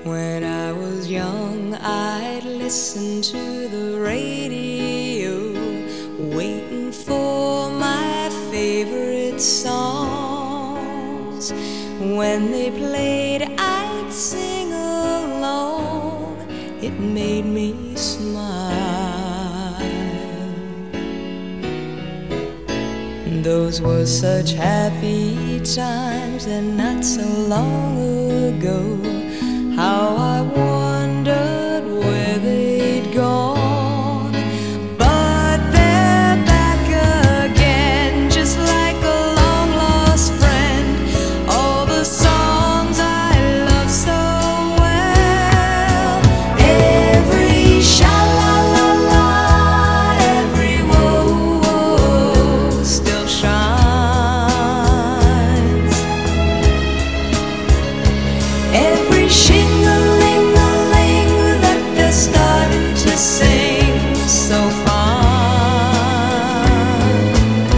When I was young, I'd listen to the radio, waiting for my favorite songs. When they played, I'd sing along. It made me smile. Those were such happy times, and not so long ago. How I wondered where they'd gone. But they're back again, just like a long-lost friend. All the songs I love so well. Every sha-la-la-la, every whoa-whoa still shines. Every shing-a-ling-a-ling that they're starting to sing so fine.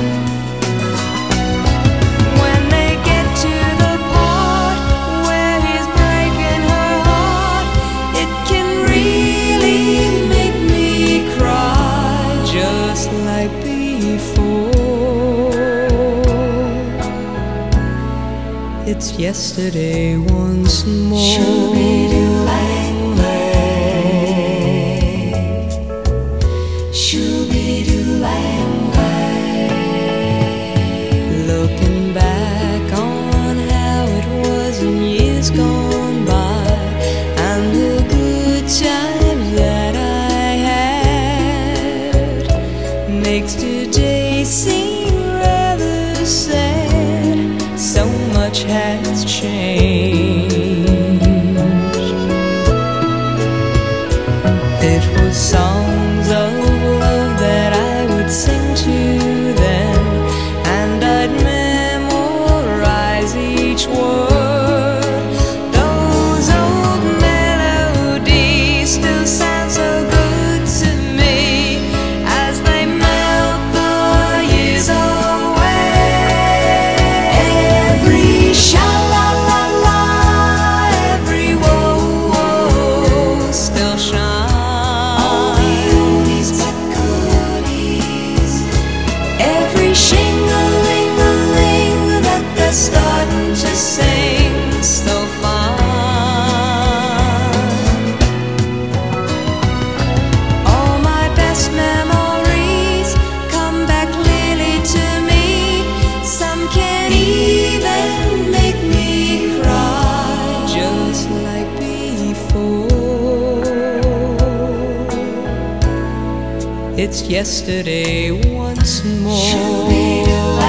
When they get to the part where he's breaking her heart, it can really make me cry, just like before. It's yesterday once more. Looking back on how it was in years gone by, and the good times that I had, makes today seem rather sad. So much has changed. It was songs of love that I would sing to them, and I'd memorize each word. Those old melodies still sound so good to me as they melt the years away. Every sha-la-la-la, every whoa-whoa still shines. All the oldies but goodies. Every shing-a-ling-a-ling that they're starting to sing so fine. All my best memories come back clearly to me. Some can even make me cry, just like before. It's yesterday once more.